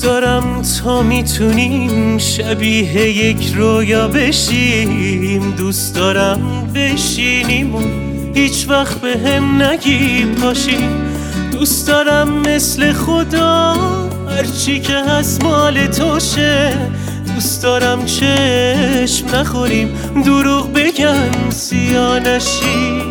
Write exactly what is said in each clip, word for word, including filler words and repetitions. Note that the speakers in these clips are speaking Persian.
دوست دارم تا میتونیم شبیه یک رویا بشیم، دوست دارم بشینیم و هیچ وقت به هم نگی پاشیم، دوست دارم مثل خدا هرچی که هست مال توشه، دوست دارم چشم نخوریم دروغ بگن سیاه نشی.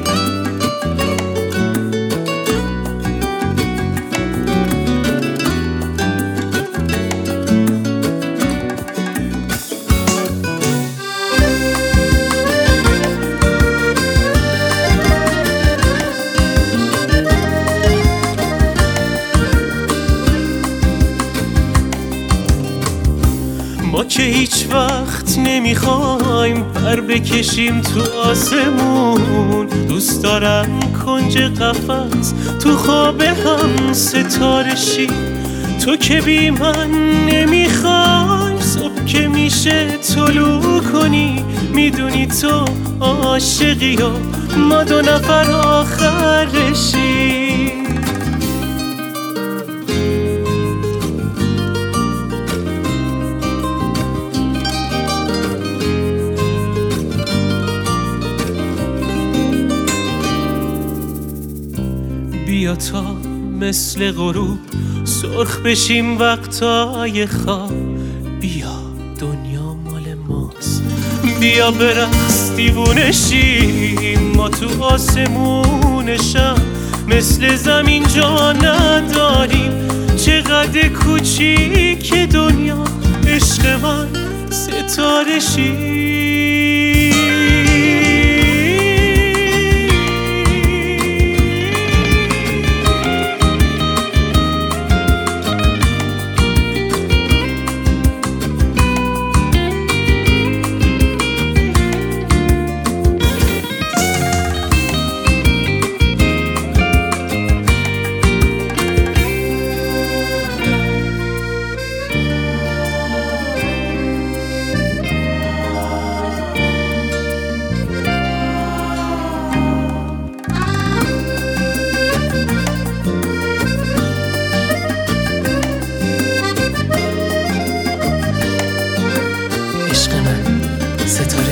ما که هیچ وقت نمیخوایم پر بکشیم تو آسمون، دوست دارم کنج قفس تو خواب هم ستاره شی، تو که بی من نمیخوای صبح که میشه طلوع کنی، میدونی تو عاشقی و ما دو نفر آخرشی. بیا تا مثل غروب سرخ بشیم وقتای خواب، بیا دنیا مال ماست، بیا برقص دیوونه شیم، ما تو آسمونشم مثل زمین جا نداریم، چقدر کوچیک دنیا عشق من ستاره شیم. عشق من ستاره